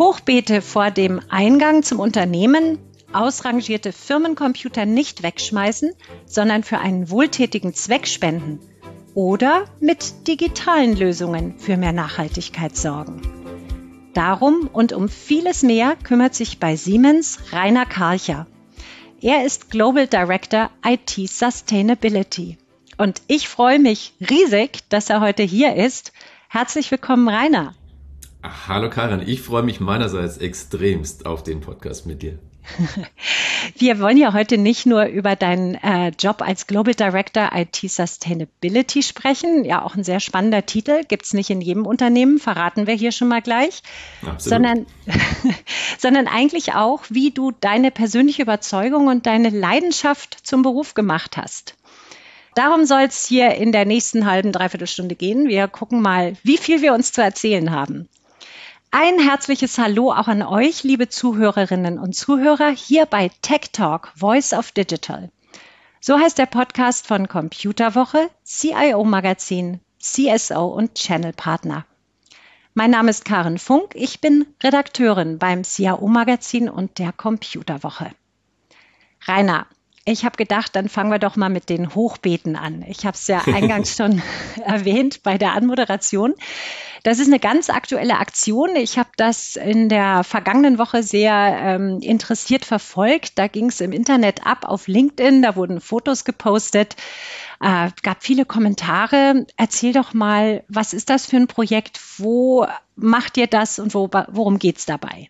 Hochbeete vor dem Eingang zum Unternehmen, ausrangierte Firmencomputer nicht wegschmeißen, sondern für einen wohltätigen Zweck spenden oder mit digitalen Lösungen für mehr Nachhaltigkeit sorgen. Darum und um vieles mehr kümmert sich bei Siemens Rainer Karcher. Er ist Global Director IT Sustainability. Und ich freue mich riesig, dass er heute hier ist. Herzlich willkommen, Rainer. Hallo Karin, ich freue mich meinerseits extremst auf den Podcast mit dir. Wir wollen ja heute nicht nur über deinen Job als Global Director IT Sustainability sprechen, ja auch ein sehr spannender Titel, gibt es nicht in jedem Unternehmen, verraten wir hier schon mal gleich, sondern eigentlich auch, wie du deine persönliche Überzeugung und deine Leidenschaft zum Beruf gemacht hast. Darum soll es hier in der nächsten dreiviertel Stunde gehen. Wir gucken mal, wie viel wir uns zu erzählen haben. Ein herzliches Hallo auch an euch, liebe Zuhörerinnen und Zuhörer, hier bei Tech Talk, Voice of Digital. So heißt der Podcast von Computerwoche, CIO Magazin, CSO und Channel Partner. Mein Name ist Karin Funk, ich bin Redakteurin beim CIO Magazin und der Computerwoche. Rainer, ich habe gedacht, dann fangen wir doch mal mit den Hochbeeten an. Ich habe es ja eingangs schon erwähnt bei der Anmoderation. Das ist eine ganz aktuelle Aktion. Ich habe das in der vergangenen Woche sehr interessiert verfolgt. Da ging es im Internet ab auf LinkedIn, da wurden Fotos gepostet, gab viele Kommentare. Erzähl doch mal, was ist das für ein Projekt? Wo macht ihr das und worum geht es dabei?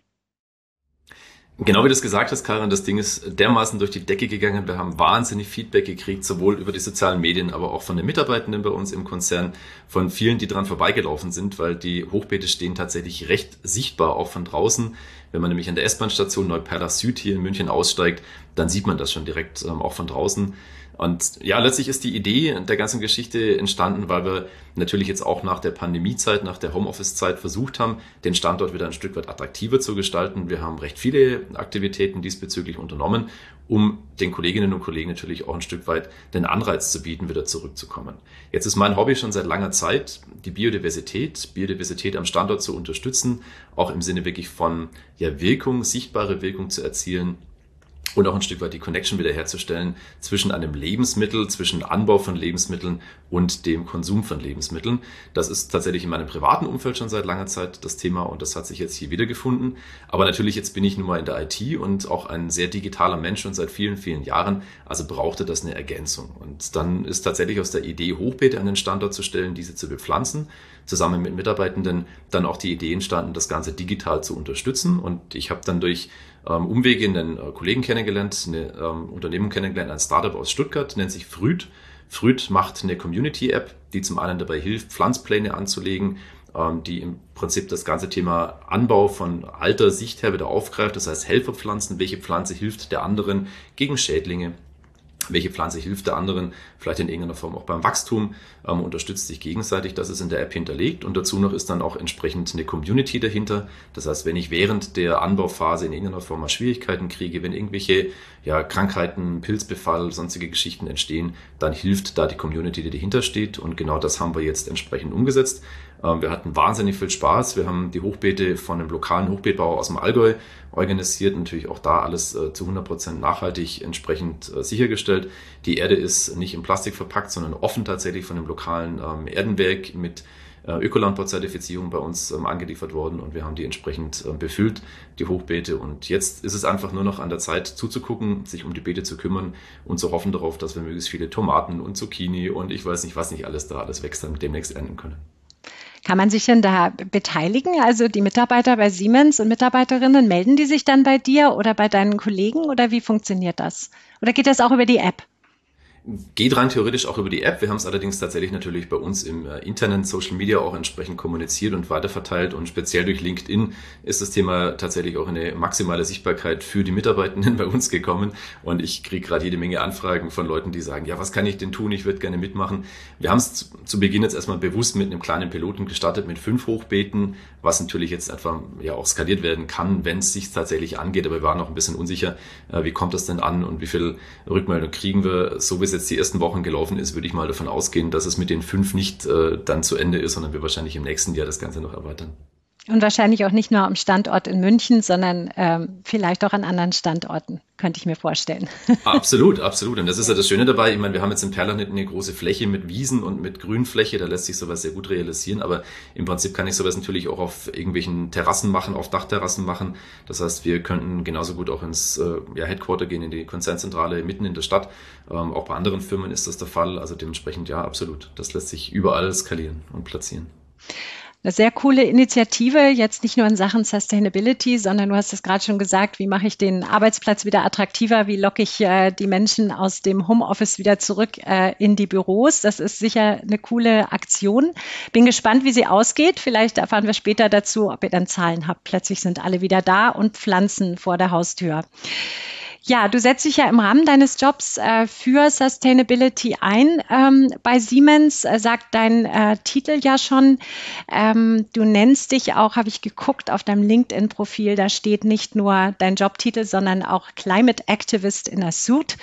Genau wie du es gesagt hast, Karin, das Ding ist dermaßen durch die Decke gegangen. Wir haben wahnsinnig Feedback gekriegt, sowohl über die sozialen Medien, aber auch von den Mitarbeitenden bei uns im Konzern, von vielen, die dran vorbeigelaufen sind, weil die Hochbeete stehen tatsächlich recht sichtbar, auch von draußen. Wenn man nämlich an der S-Bahn-Station Neuperlach Süd hier in München aussteigt, dann sieht man das schon direkt auch von draußen. Und ja, letztlich ist die Idee der ganzen Geschichte entstanden, weil wir natürlich jetzt auch nach der Pandemiezeit, nach der Homeoffice-Zeit versucht haben, den Standort wieder ein Stück weit attraktiver zu gestalten. Wir haben recht viele Aktivitäten diesbezüglich unternommen, um den Kolleginnen und Kollegen natürlich auch ein Stück weit den Anreiz zu bieten, wieder zurückzukommen. Jetzt ist mein Hobby schon seit langer Zeit, die Biodiversität am Standort zu unterstützen, auch im Sinne wirklich von Wirkung, sichtbare Wirkung zu erzielen. Und auch ein Stück weit die Connection wiederherzustellen zwischen einem Lebensmittel, zwischen Anbau von Lebensmitteln und dem Konsum von Lebensmitteln. Das ist tatsächlich in meinem privaten Umfeld schon seit langer Zeit das Thema und das hat sich jetzt hier wiedergefunden. Aber natürlich, jetzt bin ich nun mal in der IT und auch ein sehr digitaler Mensch schon seit vielen, vielen Jahren. Also brauchte das eine Ergänzung. Und dann ist tatsächlich aus der Idee, Hochbeete an den Standort zu stellen, diese zu bepflanzen, zusammen mit Mitarbeitenden dann auch die Idee entstanden, das Ganze digital zu unterstützen. Und ich habe dann durch Umwege einen Kollegen kennengelernt, eine Unternehmung kennengelernt, ein Startup aus Stuttgart, nennt sich Früd. Früd macht eine Community-App, die zum einen dabei hilft, Pflanzpläne anzulegen, die im Prinzip das ganze Thema Anbau von alter Sicht her wieder aufgreift. Das heißt Helferpflanzen, welche Pflanze hilft der anderen gegen Schädlinge, welche Pflanze hilft der anderen, vielleicht in irgendeiner Form auch beim Wachstum, unterstützt sich gegenseitig. Das ist in der App hinterlegt und dazu noch ist dann auch entsprechend eine Community dahinter. Das heißt, wenn ich während der Anbauphase in irgendeiner Form mal Schwierigkeiten kriege, wenn irgendwelche Krankheiten, Pilzbefall, sonstige Geschichten entstehen, dann hilft da die Community, die dahinter steht und genau das haben wir jetzt entsprechend umgesetzt. Wir hatten wahnsinnig viel Spaß. Wir haben die Hochbeete von einem lokalen Hochbeetbauer aus dem Allgäu organisiert. Natürlich auch da alles zu 100% nachhaltig entsprechend sichergestellt. Die Erde ist nicht in Plastik verpackt, sondern offen tatsächlich von einem lokalen Erdenwerk mit Ökolandbau-Zertifizierung bei uns angeliefert worden und wir haben die entsprechend befüllt, die Hochbeete. Und jetzt ist es einfach nur noch an der Zeit zuzugucken, sich um die Beete zu kümmern und zu hoffen darauf, dass wir möglichst viele Tomaten und Zucchini und ich weiß nicht, was nicht alles da alles wächst, dann demnächst ernten können. Kann man sich denn da beteiligen? Also die Mitarbeiter bei Siemens und Mitarbeiterinnen, melden die sich dann bei dir oder bei deinen Kollegen oder wie funktioniert das? Oder geht das auch über die App? Geht rein theoretisch auch über die App. Wir haben es allerdings tatsächlich natürlich bei uns im internen Social Media auch entsprechend kommuniziert und weiterverteilt. Und speziell durch LinkedIn ist das Thema tatsächlich auch eine maximale Sichtbarkeit für die Mitarbeitenden bei uns gekommen. Und ich kriege gerade jede Menge Anfragen von Leuten, die sagen, ja, was kann ich denn tun? Ich würde gerne mitmachen. Wir haben es zu Beginn jetzt erstmal bewusst mit einem kleinen Piloten gestartet, mit 5 Hochbeeten, was natürlich jetzt einfach auch skaliert werden kann, wenn es sich tatsächlich angeht. Aber wir waren noch ein bisschen unsicher, wie kommt das denn an und wie viel Rückmeldung kriegen wir. So wie es jetzt die ersten Wochen gelaufen ist, würde ich mal davon ausgehen, dass es mit den 5 nicht dann zu Ende ist, sondern wir wahrscheinlich im nächsten Jahr das Ganze noch erweitern. Und wahrscheinlich auch nicht nur am Standort in München, sondern vielleicht auch an anderen Standorten, könnte ich mir vorstellen. Absolut, absolut. Und das ist ja das Schöne dabei. Ich meine, wir haben jetzt in Perlach eine große Fläche mit Wiesen und mit Grünfläche. Da lässt sich sowas sehr gut realisieren. Aber im Prinzip kann ich sowas natürlich auch auf irgendwelchen Terrassen machen, auf Dachterrassen machen. Das heißt, wir könnten genauso gut auch ins Headquarter gehen, in die Konzernzentrale mitten in der Stadt. Auch bei anderen Firmen ist das der Fall. Also dementsprechend, ja, absolut. Das lässt sich überall skalieren und platzieren. Eine sehr coole Initiative, jetzt nicht nur in Sachen Sustainability, sondern du hast es gerade schon gesagt, wie mache ich den Arbeitsplatz wieder attraktiver, wie locke ich die Menschen aus dem Homeoffice wieder zurück in die Büros. Das ist sicher eine coole Aktion. Bin gespannt, wie sie ausgeht. Vielleicht erfahren wir später dazu, ob ihr dann Zahlen habt. Plötzlich sind alle wieder da und Pflanzen vor der Haustür. Ja, du setzt dich ja im Rahmen deines Jobs für Sustainability ein. Bei Siemens sagt dein Titel ja schon, du nennst dich auch, habe ich geguckt, auf deinem LinkedIn-Profil, da steht nicht nur dein Jobtitel, sondern auch Climate Activist in a Suit.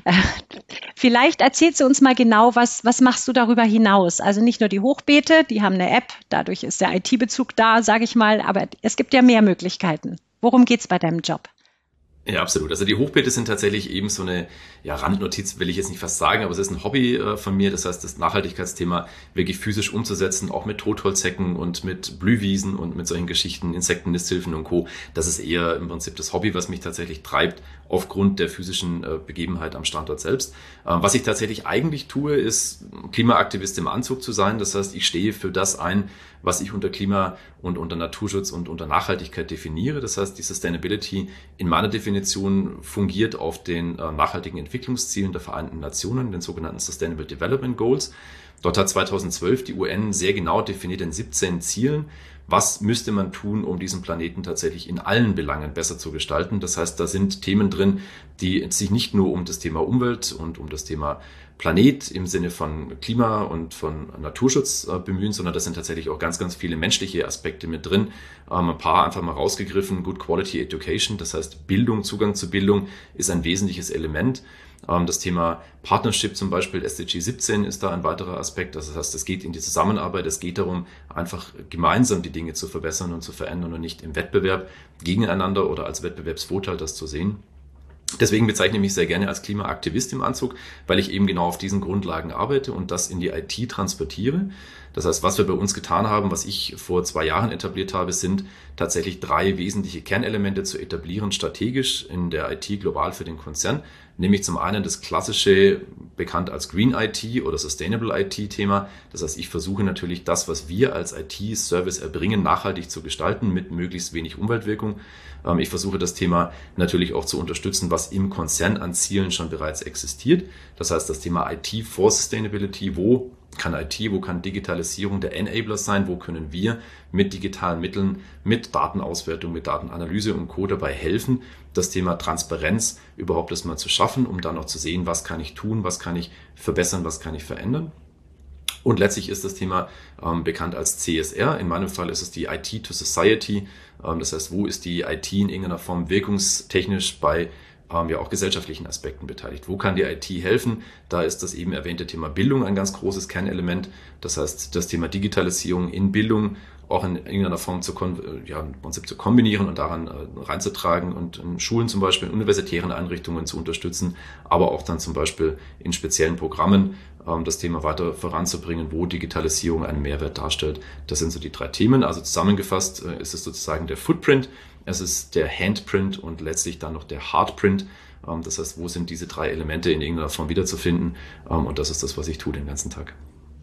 Vielleicht erzählst du uns mal genau, was machst du darüber hinaus? Also nicht nur die Hochbeete, die haben eine App, dadurch ist der IT-Bezug da, sage ich mal, aber es gibt ja mehr Möglichkeiten. Worum geht's bei deinem Job? Ja, absolut. Also die Hochbeete sind tatsächlich eben so eine Randnotiz, will ich jetzt nicht fast sagen, aber es ist ein Hobby von mir. Das heißt, das Nachhaltigkeitsthema wirklich physisch umzusetzen, auch mit Totholzhecken und mit Blühwiesen und mit solchen Geschichten, Insektennisthilfen und Co. Das ist eher im Prinzip das Hobby, was mich tatsächlich treibt, aufgrund der physischen Begebenheit am Standort selbst. Was ich tatsächlich eigentlich tue, ist Klimaaktivist im Anzug zu sein. Das heißt, ich stehe für das ein, was ich unter Klima und unter Naturschutz und unter Nachhaltigkeit definiere. Das heißt, die Sustainability in meiner Definition fungiert auf den nachhaltigen Entwicklungszielen der Vereinten Nationen, den sogenannten Sustainable Development Goals. Dort hat 2012 die UN sehr genau definiert in 17 Zielen, was müsste man tun, um diesen Planeten tatsächlich in allen Belangen besser zu gestalten. Das heißt, da sind Themen drin, die sich nicht nur um das Thema Umwelt und um das Thema Planet im Sinne von Klima und von Naturschutz bemühen, sondern da sind tatsächlich auch ganz, ganz viele menschliche Aspekte mit drin. Ein paar einfach mal rausgegriffen. Good Quality Education, das heißt Bildung, Zugang zu Bildung ist ein wesentliches Element. Das Thema Partnership zum Beispiel, SDG 17 ist da ein weiterer Aspekt. Das heißt, es geht in die Zusammenarbeit, es geht darum, einfach gemeinsam die Dinge zu verbessern und zu verändern und nicht im Wettbewerb gegeneinander oder als Wettbewerbsvorteil das zu sehen. Deswegen bezeichne ich mich sehr gerne als Klimaaktivist im Anzug, weil ich eben genau auf diesen Grundlagen arbeite und das in die IT transportiere. Das heißt, was wir bei uns getan haben, was ich vor 2 Jahren etabliert habe, sind tatsächlich 3 wesentliche Kernelemente zu etablieren, strategisch in der IT global für den Konzern. Nämlich zum einen das klassische, bekannt als Green IT oder Sustainable IT-Thema. Das heißt, ich versuche natürlich das, was wir als IT-Service erbringen, nachhaltig zu gestalten mit möglichst wenig Umweltwirkung. Ich versuche das Thema natürlich auch zu unterstützen, was im Konzern an Zielen schon bereits existiert. Das heißt, das Thema IT for Sustainability, wo kann IT, wo kann Digitalisierung der Enabler sein, wo können wir mit digitalen Mitteln, mit Datenauswertung, mit Datenanalyse und Co. dabei helfen, das Thema Transparenz überhaupt erstmal zu schaffen, um dann noch zu sehen, was kann ich tun, was kann ich verbessern, was kann ich verändern. Und letztlich ist das Thema bekannt als CSR. In meinem Fall ist es die IT to Society. Das heißt, wo ist die IT in irgendeiner Form wirkungstechnisch bei auch gesellschaftlichen Aspekten beteiligt. Wo kann die IT helfen? Da ist das eben erwähnte Thema Bildung ein ganz großes Kernelement. Das heißt, das Thema Digitalisierung in Bildung auch in irgendeiner Form im Prinzip zu kombinieren und daran reinzutragen und in Schulen zum Beispiel, in universitären Einrichtungen zu unterstützen, aber auch dann zum Beispiel in speziellen Programmen das Thema weiter voranzubringen, wo Digitalisierung einen Mehrwert darstellt. Das sind so die 3 Themen. Also zusammengefasst ist es sozusagen der Footprint, es ist der Handprint und letztlich dann noch der Hardprint. Das heißt, wo sind diese 3 Elemente in irgendeiner Form wiederzufinden? Und das ist das, was ich tue den ganzen Tag.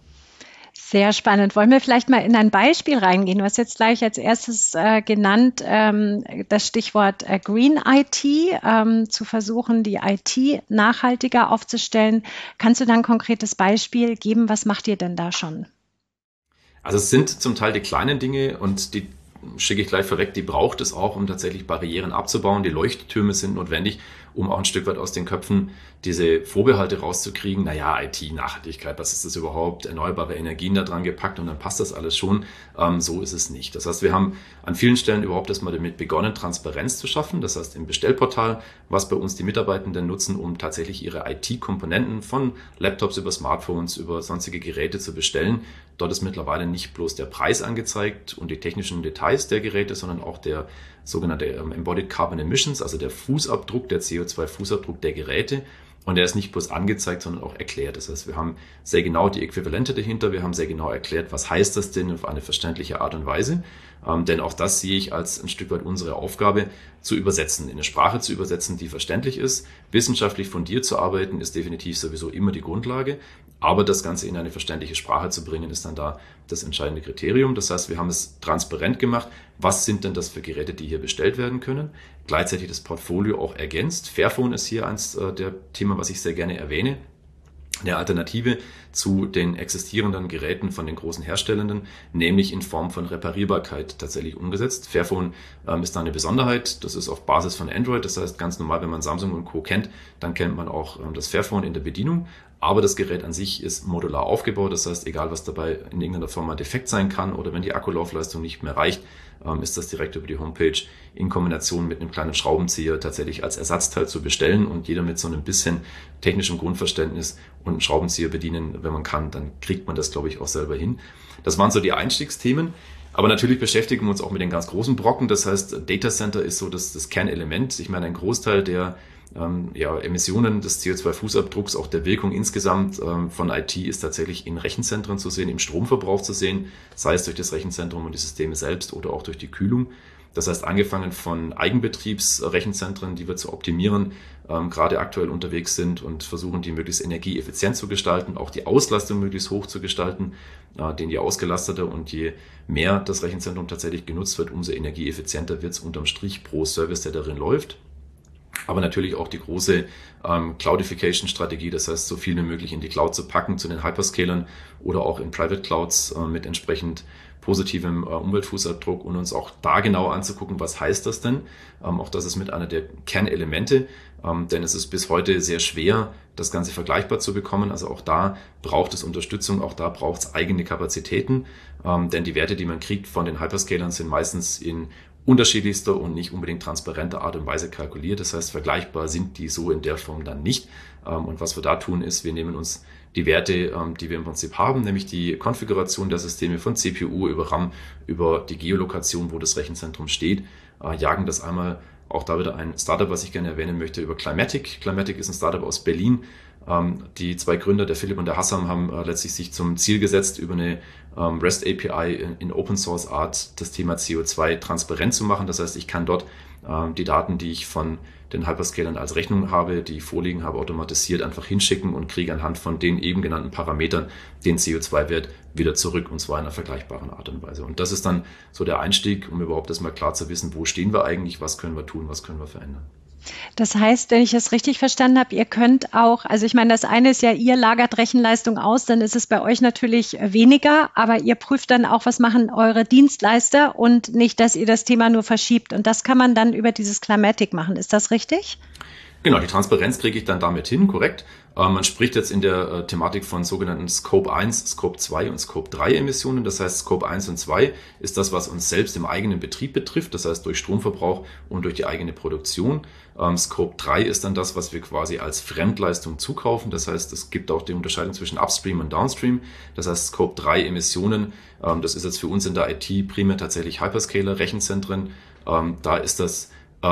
Sehr spannend. Wollen wir vielleicht mal in ein Beispiel reingehen? Du hast jetzt gleich als erstes genannt das Stichwort Green IT, zu versuchen, die IT nachhaltiger aufzustellen. Kannst du da ein konkretes Beispiel geben? Was macht ihr denn da schon? Also es sind zum Teil die kleinen Dinge und die schicke ich gleich vorweg, die braucht es auch, um tatsächlich Barrieren abzubauen. Die Leuchttürme sind notwendig, um auch ein Stück weit aus den Köpfen diese Vorbehalte rauszukriegen. Naja, IT, Nachhaltigkeit, was ist das überhaupt? Erneuerbare Energien da dran gepackt und dann passt das alles schon. So ist es nicht. Das heißt, wir haben an vielen Stellen überhaupt erstmal damit begonnen, Transparenz zu schaffen. Das heißt, im Bestellportal, was bei uns die Mitarbeitenden nutzen, um tatsächlich ihre IT-Komponenten von Laptops über Smartphones, über sonstige Geräte zu bestellen. Dort ist mittlerweile nicht bloß der Preis angezeigt und die technischen Details der Geräte, sondern auch der sogenannte Embodied Carbon Emissions, also der Fußabdruck, der CO2-Fußabdruck der Geräte. Und der ist nicht bloß angezeigt, sondern auch erklärt. Das heißt, wir haben sehr genau die Äquivalente dahinter. Wir haben sehr genau erklärt, was heißt das denn auf eine verständliche Art und Weise. Denn auch das sehe ich als ein Stück weit unsere Aufgabe, zu übersetzen, in eine Sprache zu übersetzen, die verständlich ist. Wissenschaftlich fundiert zu arbeiten, ist definitiv sowieso immer die Grundlage. Aber das Ganze in eine verständliche Sprache zu bringen, ist dann da das entscheidende Kriterium. Das heißt, wir haben es transparent gemacht. Was sind denn das für Geräte, die hier bestellt werden können? Gleichzeitig das Portfolio auch ergänzt. Fairphone ist hier eins der Themen, was ich sehr gerne erwähne. Eine Alternative zu den existierenden Geräten von den großen Herstellenden, nämlich in Form von Reparierbarkeit tatsächlich umgesetzt. Fairphone ist da eine Besonderheit. Das ist auf Basis von Android. Das heißt, ganz normal, wenn man Samsung und Co. kennt, dann kennt man auch das Fairphone in der Bedienung. Aber das Gerät an sich ist modular aufgebaut. Das heißt, egal was dabei in irgendeiner Form mal defekt sein kann oder wenn die Akkulaufleistung nicht mehr reicht, ist das direkt über die Homepage in Kombination mit einem kleinen Schraubenzieher tatsächlich als Ersatzteil zu bestellen. Und jeder mit so einem bisschen technischem Grundverständnis und einen Schraubenzieher bedienen, wenn man kann, dann kriegt man das, glaube ich, auch selber hin. Das waren so die Einstiegsthemen. Aber natürlich beschäftigen wir uns auch mit den ganz großen Brocken. Das heißt, Data Center ist so das Kernelement. Ich meine, ein Großteil der Emissionen des CO2-Fußabdrucks, auch der Wirkung insgesamt von IT ist tatsächlich in Rechenzentren zu sehen, im Stromverbrauch zu sehen, sei es durch das Rechenzentrum und die Systeme selbst oder auch durch die Kühlung. Das heißt, angefangen von Eigenbetriebsrechenzentren, die wir zu optimieren, gerade aktuell unterwegs sind und versuchen, die möglichst energieeffizient zu gestalten, auch die Auslastung möglichst hoch zu gestalten, denn je ausgelasteter und je mehr das Rechenzentrum tatsächlich genutzt wird, umso energieeffizienter wird es unterm Strich pro Service, der darin läuft. Aber natürlich auch die große Cloudification-Strategie, das heißt, so viel wie möglich in die Cloud zu packen, zu den Hyperscalern oder auch in Private Clouds mit entsprechend positivem Umweltfußabdruck und uns auch da genau anzugucken, was heißt das denn? Auch das ist mit einer der Kernelemente, denn es ist bis heute sehr schwer, das Ganze vergleichbar zu bekommen. Also auch da braucht es Unterstützung, auch da braucht es eigene Kapazitäten, denn die Werte, die man kriegt von den Hyperscalern, sind meistens in unterschiedlichster und nicht unbedingt transparenter Art und Weise kalkuliert. Das heißt, vergleichbar sind die so in der Form dann nicht. Und was wir da tun, ist, wir nehmen uns die Werte, die wir im Prinzip haben, nämlich die Konfiguration der Systeme von CPU über RAM, über die Geolokation, wo das Rechenzentrum steht, jagen das einmal, auch da wieder ein Startup, was ich gerne erwähnen möchte, über Climatic. Climatic ist ein Startup aus Berlin. Die zwei Gründer, der Philipp und der Hassam, haben letztlich sich zum Ziel gesetzt, über eine REST API in Open Source Art das Thema CO2 transparent zu machen. Das heißt, ich kann dort die Daten, die ich von den Hyperscalern als Rechnung habe, die ich vorliegen habe, automatisiert einfach hinschicken und kriege anhand von den eben genannten Parametern den CO2-Wert wieder zurück, und zwar in einer vergleichbaren Art und Weise. Und das ist dann so der Einstieg, um überhaupt erstmal klar zu wissen, wo stehen wir eigentlich, was können wir tun, was können wir verändern. Das heißt, wenn ich es richtig verstanden habe, ihr könnt auch, also ich meine, das eine ist ja, ihr lagert Rechenleistung aus, dann ist es bei euch natürlich weniger, aber ihr prüft dann auch, was machen eure Dienstleister und nicht, dass ihr das Thema nur verschiebt. Und das kann man dann über dieses Climatic machen. Ist das richtig? Genau, die Transparenz kriege ich dann damit hin, korrekt. Man spricht jetzt in der Thematik von sogenannten Scope 1, Scope 2 und Scope 3 Emissionen. Das heißt, Scope 1 und 2 ist das, was uns selbst im eigenen Betrieb betrifft, das heißt durch Stromverbrauch und durch die eigene Produktion. Scope 3 ist dann das, was wir quasi als Fremdleistung zukaufen. Das heißt, es gibt auch die Unterscheidung zwischen Upstream und Downstream. Das heißt, Scope 3 Emissionen, das ist jetzt für uns in der IT primär tatsächlich Hyperscaler, Rechenzentren. Da ist das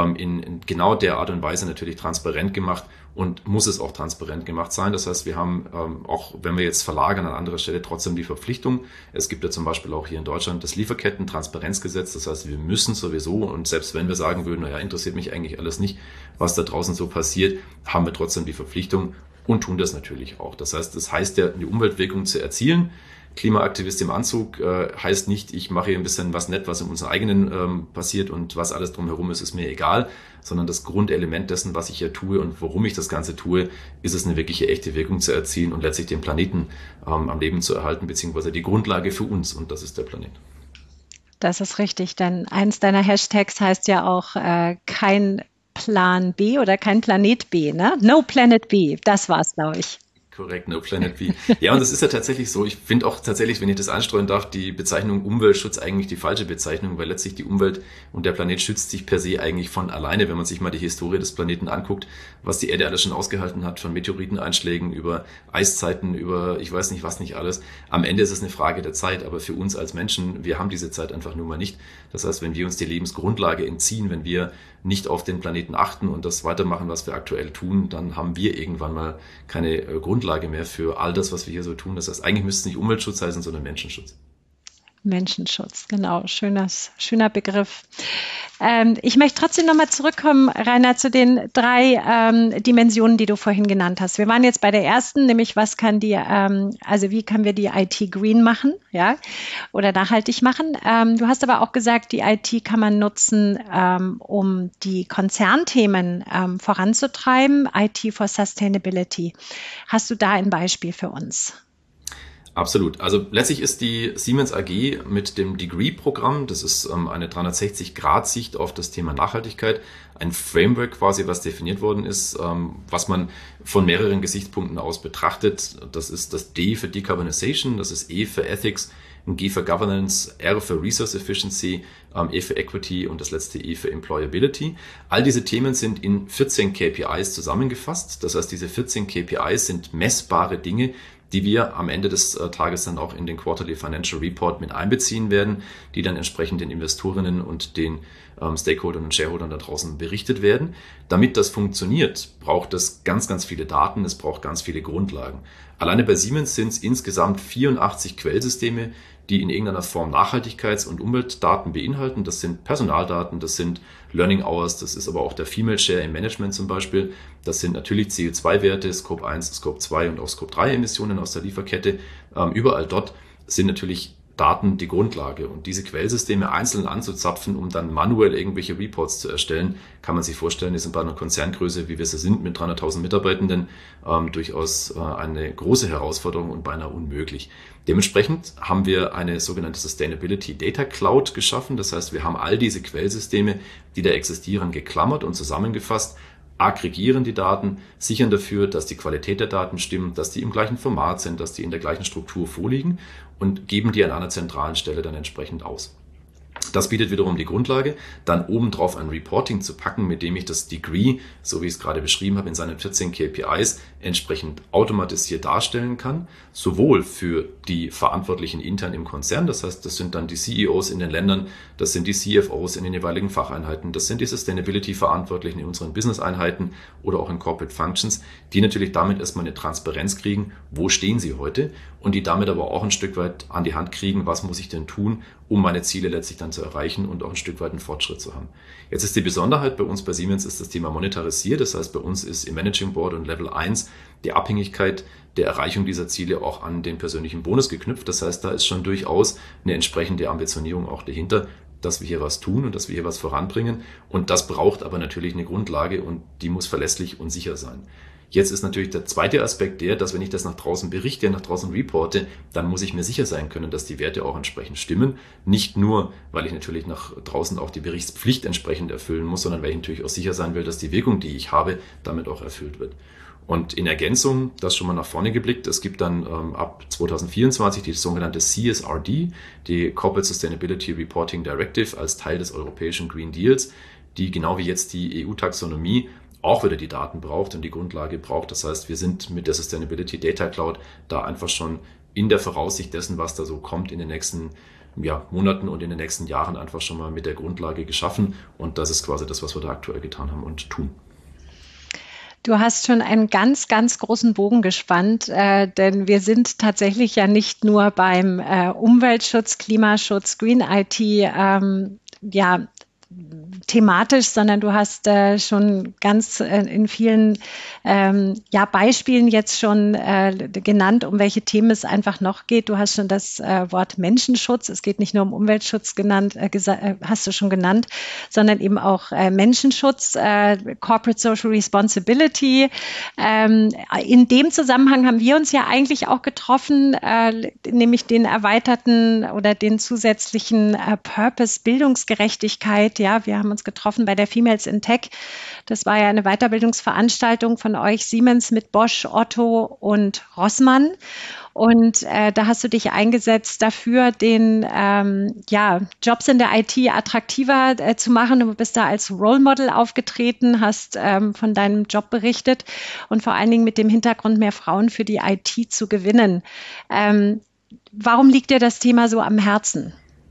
in genau der Art und Weise natürlich transparent gemacht und muss es auch transparent gemacht sein. Das heißt, wir haben auch, wenn wir jetzt verlagern an anderer Stelle, trotzdem die Verpflichtung. Es gibt ja zum Beispiel auch hier in Deutschland das Lieferketten-Transparenzgesetz. Das heißt, wir müssen sowieso, und selbst wenn wir sagen würden, naja, interessiert mich eigentlich alles nicht, was da draußen so passiert, haben wir trotzdem die Verpflichtung und tun das natürlich auch. Das heißt, das heißt ja, die Umweltwirkung zu erzielen. Klimaaktivist im Anzug heißt nicht, ich mache hier ein bisschen was nett, was in unseren eigenen passiert und was alles drumherum ist, ist mir egal, sondern das Grundelement dessen, was ich hier tue und warum ich das Ganze tue, ist es eine wirkliche echte Wirkung zu erzielen und letztlich den Planeten am Leben zu erhalten, beziehungsweise die Grundlage für uns, und das ist der Planet. Das ist richtig, denn eins deiner Hashtags heißt ja auch kein Plan B oder kein Planet B, ne? No Planet B, das war's, glaube ich. Korrekt, No Planet B. Ja, und das ist ja tatsächlich so. Ich finde auch tatsächlich, wenn ich das anstreuen darf, die Bezeichnung Umweltschutz eigentlich die falsche Bezeichnung, weil letztlich die Umwelt und der Planet schützt sich per se eigentlich von alleine, wenn man sich mal die Historie des Planeten anguckt, was die Erde alles schon ausgehalten hat, von Meteoriteneinschlägen über Eiszeiten, über ich weiß nicht was nicht alles. Am Ende ist es eine Frage der Zeit, aber für uns als Menschen, wir haben diese Zeit einfach nur mal nicht. Das heißt, wenn wir uns die Lebensgrundlage entziehen, wenn wir nicht auf den Planeten achten und das weitermachen, was wir aktuell tun, dann haben wir irgendwann mal keine Grundlage mehr für all das, was wir hier so tun. Das heißt, eigentlich müsste es nicht Umweltschutz heißen, sondern Menschenschutz. Menschenschutz, genau, schöner Begriff. Ich möchte trotzdem nochmal zurückkommen, Rainer, zu den 3 Dimensionen, die du vorhin genannt hast. Wir waren jetzt bei der ersten, nämlich wie können wir die IT green machen, ja, oder nachhaltig machen. Du hast aber auch gesagt, die IT kann man nutzen, um die Konzernthemen voranzutreiben, IT for Sustainability. Hast du da ein Beispiel für uns? Absolut. Also letztlich ist die Siemens AG mit dem Degree-Programm, das ist eine 360-Grad-Sicht auf das Thema Nachhaltigkeit, ein Framework quasi, was definiert worden ist, was man von mehreren Gesichtspunkten aus betrachtet. Das ist das D für Decarbonization, das ist E für Ethics, ein G für Governance, R für Resource Efficiency, E für Equity und das letzte E für Employability. All diese Themen sind in 14 KPIs zusammengefasst. Das heißt, diese 14 KPIs sind messbare Dinge, die wir am Ende des Tages dann auch in den Quarterly Financial Report mit einbeziehen werden, die dann entsprechend den Investorinnen und den Stakeholdern und Shareholdern da draußen berichtet werden. Damit das funktioniert, braucht es ganz, ganz viele Daten, es braucht ganz viele Grundlagen. Alleine bei Siemens sind es insgesamt 84 Quellsysteme, die in irgendeiner Form Nachhaltigkeits- und Umweltdaten beinhalten. Das sind Personaldaten, das sind Learning Hours, das ist aber auch der Female Share im Management zum Beispiel. Das sind natürlich CO2-Werte, Scope 1, Scope 2 und auch Scope 3 Emissionen aus der Lieferkette. Überall dort sind natürlich Daten die Grundlage. Und diese Quellsysteme einzeln anzuzapfen, um dann manuell irgendwelche Reports zu erstellen, kann man sich vorstellen, ist bei einer Konzerngröße, wie wir sie sind, mit 300.000 Mitarbeitenden, durchaus eine große Herausforderung und beinahe unmöglich. Dementsprechend haben wir eine sogenannte Sustainability Data Cloud geschaffen. Das heißt, wir haben all diese Quellsysteme, die da existieren, geklammert und zusammengefasst, aggregieren die Daten, sichern dafür, dass die Qualität der Daten stimmt, dass die im gleichen Format sind, dass die in der gleichen Struktur vorliegen und geben die an einer zentralen Stelle dann entsprechend aus. Das bietet wiederum die Grundlage, dann obendrauf ein Reporting zu packen, mit dem ich das Degree, so wie ich es gerade beschrieben habe, in seinen 14 KPIs entsprechend automatisiert darstellen kann, sowohl für die Verantwortlichen intern im Konzern, das heißt, das sind dann die CEOs in den Ländern, das sind die CFOs in den jeweiligen Facheinheiten, das sind die Sustainability-Verantwortlichen in unseren Business-Einheiten oder auch in Corporate Functions, die natürlich damit erstmal eine Transparenz kriegen, wo stehen sie heute und die damit aber auch ein Stück weit an die Hand kriegen, was muss ich denn tun, um meine Ziele letztlich dann zu erreichen und auch ein Stück weit einen Fortschritt zu haben. Jetzt ist die Besonderheit bei uns bei Siemens ist das Thema monetarisiert. Das heißt, bei uns ist im Managing Board und Level 1 die Abhängigkeit der Erreichung dieser Ziele auch an den persönlichen Bonus geknüpft. Das heißt, da ist schon durchaus eine entsprechende Ambitionierung auch dahinter, dass wir hier was tun und dass wir hier was voranbringen. Und das braucht aber natürlich eine Grundlage und die muss verlässlich und sicher sein. Jetzt ist natürlich der zweite Aspekt der, dass wenn ich das nach draußen berichte, nach draußen reporte, dann muss ich mir sicher sein können, dass die Werte auch entsprechend stimmen. Nicht nur, weil ich natürlich nach draußen auch die Berichtspflicht entsprechend erfüllen muss, sondern weil ich natürlich auch sicher sein will, dass die Wirkung, die ich habe, damit auch erfüllt wird. Und in Ergänzung, das schon mal nach vorne geblickt, es gibt dann ab 2024 die sogenannte CSRD, die Corporate Sustainability Reporting Directive als Teil des europäischen Green Deals, die genau wie jetzt die EU-Taxonomie auch wieder die Daten braucht und die Grundlage braucht. Das heißt, wir sind mit der Sustainability Data Cloud da einfach schon in der Voraussicht dessen, was da so kommt in den nächsten Monaten und in den nächsten Jahren einfach schon mal mit der Grundlage geschaffen. Und das ist quasi das, was wir da aktuell getan haben und tun. Du hast schon einen ganz, ganz großen Bogen gespannt, denn wir sind tatsächlich ja nicht nur beim Umweltschutz, Klimaschutz, Green IT, thematisch, sondern du hast schon ganz in vielen Beispielen jetzt schon genannt, um welche Themen es einfach noch geht. Du hast schon das Wort Menschenschutz, es geht nicht nur um Umweltschutz hast du schon genannt, sondern eben auch Menschenschutz, Corporate Social Responsibility. In dem Zusammenhang haben wir uns ja eigentlich auch getroffen, nämlich den erweiterten oder den zusätzlichen Purpose Bildungsgerechtigkeit. Ja, wir haben uns getroffen bei der Females in Tech. Das war ja eine Weiterbildungsveranstaltung von euch, Siemens mit Bosch, Otto und Rossmann. Und da hast du dich eingesetzt dafür, den Jobs in der IT attraktiver zu machen. Du bist da als Role Model aufgetreten, hast von deinem Job berichtet und vor allen Dingen mit dem Hintergrund, mehr Frauen für die IT zu gewinnen. Warum liegt dir das Thema so am Herzen?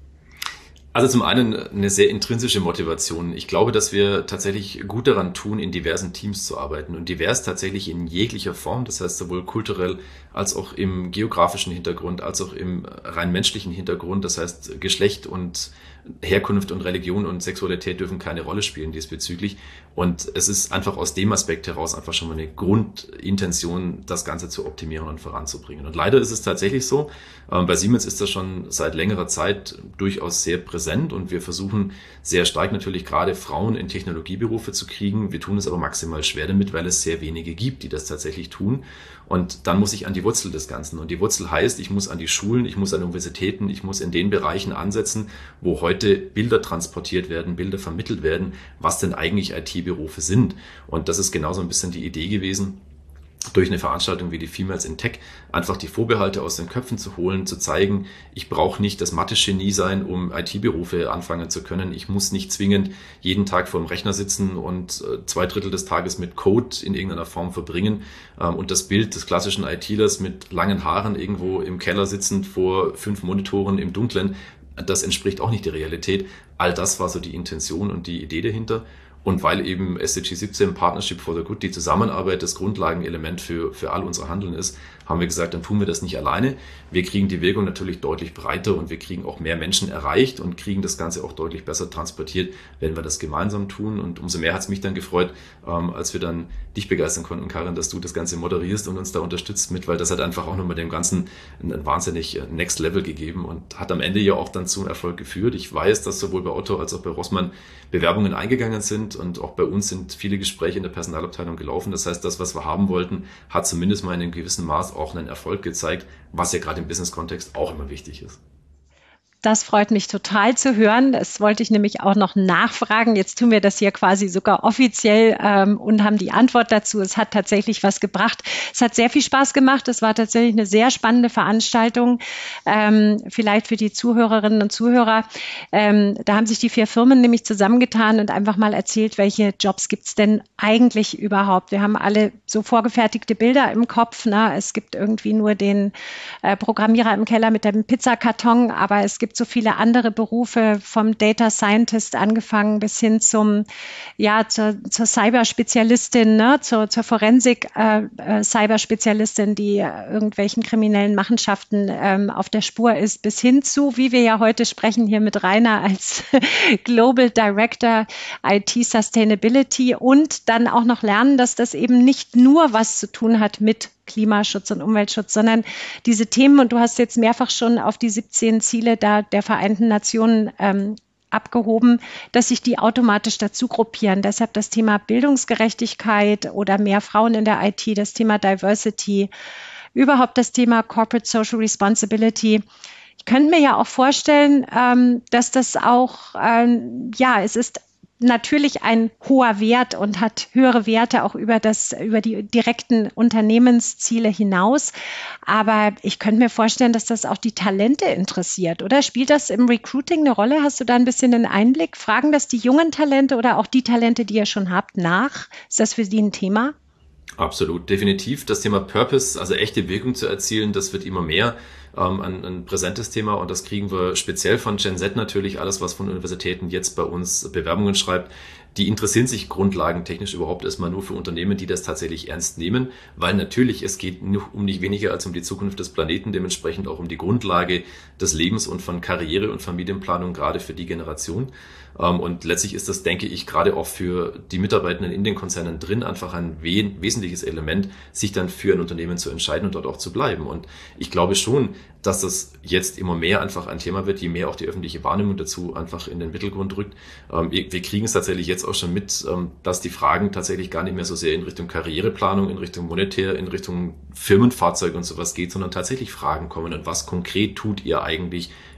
Also zum einen eine sehr intrinsische Motivation. Ich glaube, dass wir tatsächlich gut daran tun, in diversen Teams zu arbeiten und divers tatsächlich in jeglicher Form. Das heißt sowohl kulturell als auch im geografischen Hintergrund, als auch im rein menschlichen Hintergrund. Das heißt Geschlecht und Herkunft und Religion und Sexualität dürfen keine Rolle spielen diesbezüglich. Und es ist einfach aus dem Aspekt heraus einfach schon mal eine Grundintention, das Ganze zu optimieren und voranzubringen. Und leider ist es tatsächlich so, bei Siemens ist das schon seit längerer Zeit durchaus sehr präsent und wir versuchen sehr stark natürlich gerade Frauen in Technologieberufe zu kriegen. Wir tun es aber maximal schwer damit, weil es sehr wenige gibt, die das tatsächlich tun. Und dann muss ich an die Wurzel des Ganzen. Und die Wurzel heißt, ich muss an die Schulen, ich muss an Universitäten, ich muss in den Bereichen ansetzen, wo heute Bilder transportiert werden, Bilder vermittelt werden, was denn eigentlich IT-Berufe sind. Und das ist genauso ein bisschen die Idee gewesen, durch eine Veranstaltung wie die Females in Tech einfach die Vorbehalte aus den Köpfen zu holen, zu zeigen, ich brauche nicht das Mathe-Genie sein, um IT-Berufe anfangen zu können. Ich muss nicht zwingend jeden Tag vor dem Rechner sitzen und 2/3 des Tages mit Code in irgendeiner Form verbringen. Und das Bild des klassischen ITlers mit langen Haaren irgendwo im Keller sitzend vor 5 Monitoren im Dunklen, das entspricht auch nicht der Realität. All das war so die Intention und die Idee dahinter. Und weil eben SDG 17 Partnership for the Good die Zusammenarbeit das Grundlagenelement für all unser Handeln ist, haben wir gesagt, dann tun wir das nicht alleine. Wir kriegen die Wirkung natürlich deutlich breiter und wir kriegen auch mehr Menschen erreicht und kriegen das Ganze auch deutlich besser transportiert, wenn wir das gemeinsam tun. Und umso mehr hat es mich dann gefreut, als wir dann dich begeistern konnten, Karin, dass du das Ganze moderierst und uns da unterstützt mit, weil das hat einfach auch nochmal dem Ganzen ein wahnsinnig Next Level gegeben und hat am Ende ja auch dann zum Erfolg geführt. Ich weiß, dass sowohl bei Otto als auch bei Rossmann Bewerbungen eingegangen sind und auch bei uns sind viele Gespräche in der Personalabteilung gelaufen. Das heißt, das, was wir haben wollten, hat zumindest mal in einem gewissen Maß auch einen Erfolg gezeigt, was ja gerade im Business-Kontext auch immer wichtig ist. Das freut mich total zu hören. Das wollte ich nämlich auch noch nachfragen. Jetzt tun wir das hier quasi sogar offiziell und haben die Antwort dazu. Es hat tatsächlich was gebracht. Es hat sehr viel Spaß gemacht. Es war tatsächlich eine sehr spannende Veranstaltung. Vielleicht für die Zuhörerinnen und Zuhörer. Da haben sich die 4 Firmen nämlich zusammengetan und einfach mal erzählt, welche Jobs gibt es denn eigentlich überhaupt. Wir haben alle so vorgefertigte Bilder im Kopf. Ne? Es gibt irgendwie nur den Programmierer im Keller mit dem Pizzakarton, aber es gibt so viele andere Berufe, vom Data Scientist angefangen bis hin zur Cyberspezialistin, ne? zur Forensik-Cyberspezialistin, die irgendwelchen kriminellen Machenschaften auf der Spur ist, bis hin zu, wie wir ja heute sprechen, hier mit Rainer als Global Director IT Sustainability und dann auch noch lernen, dass das eben nicht nur was zu tun hat mit Klimaschutz und Umweltschutz, sondern diese Themen, und du hast jetzt mehrfach schon auf die 17 Ziele der Vereinten Nationen abgehoben, dass sich die automatisch dazu gruppieren. Deshalb das Thema Bildungsgerechtigkeit oder mehr Frauen in der IT, das Thema Diversity, überhaupt das Thema Corporate Social Responsibility. Ich könnte mir ja auch vorstellen, dass das auch, es ist natürlich ein hoher Wert und hat höhere Werte auch über die direkten Unternehmensziele hinaus. Aber ich könnte mir vorstellen, dass das auch die Talente interessiert, oder? Spielt das im Recruiting eine Rolle? Hast du da ein bisschen einen Einblick? Fragen das die jungen Talente oder auch die Talente, die ihr schon habt, nach? Ist das für sie ein Thema? Absolut, definitiv. Das Thema Purpose, also echte Wirkung zu erzielen, das wird immer mehr ein präsentes Thema und das kriegen wir speziell von Gen Z natürlich, alles was von Universitäten jetzt bei uns Bewerbungen schreibt. Die interessieren sich grundlagentechnisch überhaupt erstmal nur für Unternehmen, die das tatsächlich ernst nehmen, weil natürlich es geht um nicht weniger als um die Zukunft des Planeten, dementsprechend auch um die Grundlage des Lebens und von Karriere- und Familienplanung, gerade für die Generation. Und letztlich ist das, denke ich, gerade auch für die Mitarbeitenden in den Konzernen drin einfach ein wesentliches Element, sich dann für ein Unternehmen zu entscheiden und dort auch zu bleiben. Und ich glaube schon, dass das jetzt immer mehr einfach ein Thema wird, je mehr auch die öffentliche Wahrnehmung dazu einfach in den Mittelgrund rückt. Wir kriegen es tatsächlich jetzt auch schon mit, dass die Fragen tatsächlich gar nicht mehr so sehr in Richtung Karriereplanung, in Richtung monetär, in Richtung Firmenfahrzeug und sowas geht, sondern tatsächlich Fragen kommen. Und was konkret tut ihr eigentlich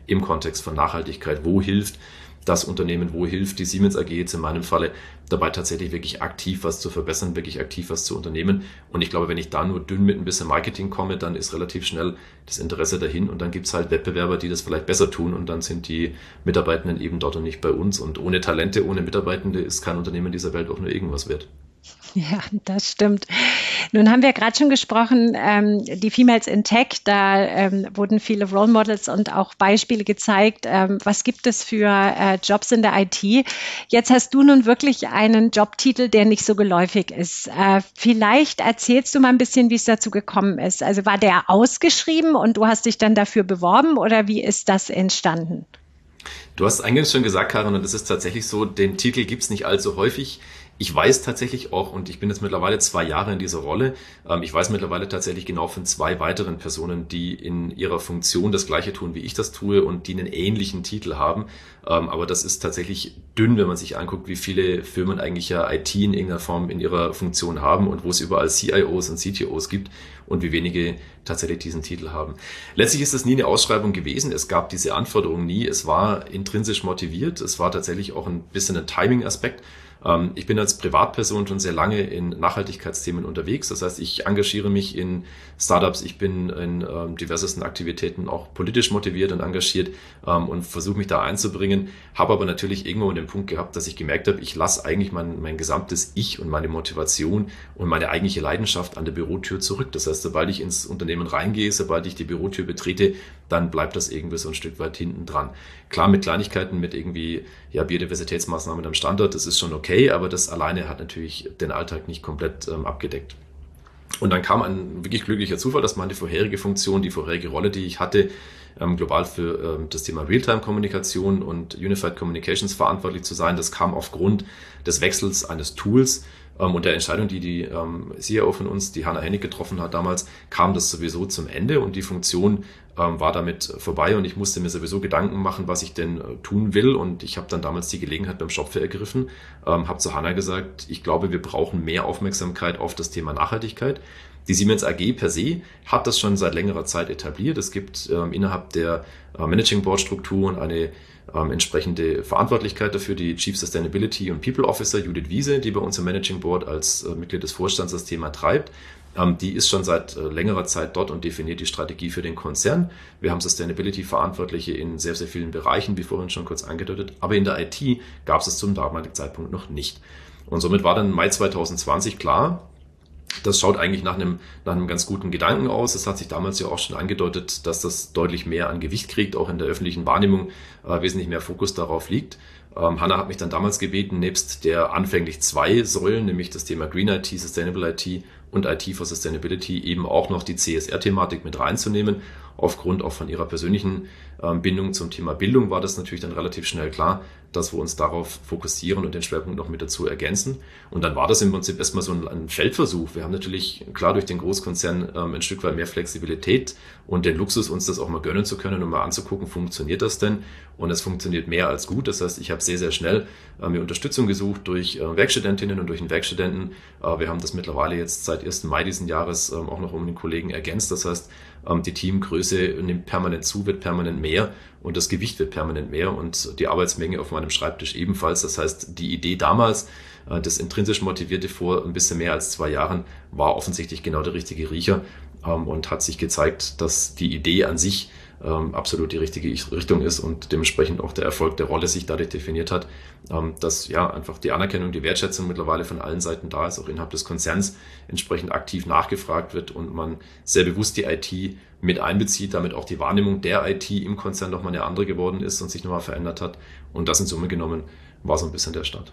im Kontext von Nachhaltigkeit. Wo hilft das Unternehmen, wo hilft die Siemens AG jetzt in meinem Falle dabei tatsächlich wirklich aktiv was zu verbessern, wirklich aktiv was zu unternehmen. Und ich glaube, wenn ich da nur dünn mit ein bisschen Marketing komme, dann ist relativ schnell das Interesse dahin und dann gibt es halt Wettbewerber, die das vielleicht besser tun und dann sind die Mitarbeitenden eben dort und nicht bei uns. Und ohne Talente, ohne Mitarbeitende ist kein Unternehmen dieser Welt auch nur irgendwas wert. Ja, das stimmt. Nun haben wir gerade schon gesprochen, die Females in Tech, da wurden viele Role Models und auch Beispiele gezeigt. Was gibt es für Jobs in der IT? Jetzt hast du nun wirklich einen Jobtitel, der nicht so geläufig ist. Vielleicht erzählst du mal ein bisschen, wie es dazu gekommen ist. Also war der ausgeschrieben und du hast dich dann dafür beworben oder wie ist das entstanden? Du hast eingangs schon gesagt, Karin, und das ist tatsächlich so, den Titel gibt's nicht allzu häufig. Ich weiß tatsächlich auch, und ich bin jetzt mittlerweile 2 Jahre in dieser Rolle, ich weiß mittlerweile tatsächlich genau von 2 weiteren Personen, die in ihrer Funktion das Gleiche tun, wie ich das tue und die einen ähnlichen Titel haben. Aber das ist tatsächlich dünn, wenn man sich anguckt, wie viele Firmen eigentlich ja IT in irgendeiner Form in ihrer Funktion haben und wo es überall CIOs und CTOs gibt und wie wenige tatsächlich diesen Titel haben. Letztlich ist es nie eine Ausschreibung gewesen. Es gab diese Anforderung nie. Es war intrinsisch motiviert. Es war tatsächlich auch ein bisschen ein Timing-Aspekt. Ich bin als Privatperson schon sehr lange in Nachhaltigkeitsthemen unterwegs. Das heißt, ich engagiere mich in Startups, ich bin in diversesten Aktivitäten auch politisch motiviert und engagiert und versuche mich da einzubringen. Habe aber natürlich irgendwann den Punkt gehabt, dass ich gemerkt habe, ich lasse eigentlich mein gesamtes Ich und meine Motivation und meine eigentliche Leidenschaft an der Bürotür zurück. Das heißt, sobald ich ins Unternehmen reingehe, sobald ich die Bürotür betrete, dann bleibt das irgendwie so ein Stück weit hinten dran. Klar, mit Kleinigkeiten, mit irgendwie Biodiversitätsmaßnahmen am Standort, das ist schon okay, aber das alleine hat natürlich den Alltag nicht komplett abgedeckt. Und dann kam ein wirklich glücklicher Zufall, dass meine vorherige Funktion, die vorherige Rolle, die ich hatte, global für das Thema Realtime-Kommunikation und Unified Communications verantwortlich zu sein, das kam aufgrund des Wechsels eines Tools und der Entscheidung, die CEO von uns, die Hannah Hennig, getroffen hat damals, kam das sowieso zum Ende und die Funktion war damit vorbei und ich musste mir sowieso Gedanken machen, was ich denn tun will und ich habe dann damals die Gelegenheit beim Schopfe ergriffen, habe zu Hannah gesagt, ich glaube, wir brauchen mehr Aufmerksamkeit auf das Thema Nachhaltigkeit. Die Siemens AG per se hat das schon seit längerer Zeit etabliert. Es gibt innerhalb der Managing Board Strukturen eine entsprechende Verantwortlichkeit dafür, die Chief Sustainability und People Officer Judith Wiese, die bei uns im Managing Board als Mitglied des Vorstands das Thema treibt. Die ist schon seit längerer Zeit dort und definiert die Strategie für den Konzern. Wir haben Sustainability-Verantwortliche in sehr, sehr vielen Bereichen, wie vorhin schon kurz angedeutet. Aber in der IT gab es zum damaligen Zeitpunkt noch nicht. Und somit war dann Mai 2020 klar, das schaut eigentlich nach einem ganz guten Gedanken aus. Es hat sich damals ja auch schon angedeutet, dass das deutlich mehr an Gewicht kriegt, auch in der öffentlichen Wahrnehmung wesentlich mehr Fokus darauf liegt. Hannah hat mich dann damals gebeten, nebst der anfänglich 2 Säulen, nämlich das Thema Green IT, Sustainable IT und IT for Sustainability, eben auch noch die CSR-Thematik mit reinzunehmen. Aufgrund auch von ihrer persönlichen Bindung zum Thema Bildung war das natürlich dann relativ schnell klar, dass wir uns darauf fokussieren und den Schwerpunkt noch mit dazu ergänzen. Und dann war das im Prinzip erstmal so ein Feldversuch. Wir haben natürlich klar durch den Großkonzern ein Stück weit mehr Flexibilität und den Luxus, uns das auch mal gönnen zu können und mal anzugucken, funktioniert das denn? Und es funktioniert mehr als gut. Das heißt, ich habe sehr, sehr schnell mir Unterstützung gesucht durch Werkstudentinnen und durch einen Werkstudenten. Wir haben das mittlerweile jetzt seit 1. Mai diesen Jahres auch noch um den Kollegen ergänzt. Das heißt, die Teamgröße nimmt permanent zu, wird permanent mehr und das Gewicht wird permanent mehr und die Arbeitsmenge auf meinem Schreibtisch ebenfalls. Das heißt, die Idee damals, das intrinsisch Motivierte vor ein bisschen mehr als 2 Jahren, war offensichtlich genau der richtige Riecher und hat sich gezeigt, dass die Idee an sich absolut die richtige Richtung ist und dementsprechend auch der Erfolg der Rolle sich dadurch definiert hat, dass ja einfach die Anerkennung, die Wertschätzung mittlerweile von allen Seiten da ist, auch innerhalb des Konzerns entsprechend aktiv nachgefragt wird und man sehr bewusst die IT mit einbezieht, damit auch die Wahrnehmung der IT im Konzern nochmal eine andere geworden ist und sich nochmal verändert hat. Und das in Summe genommen war so ein bisschen der Start.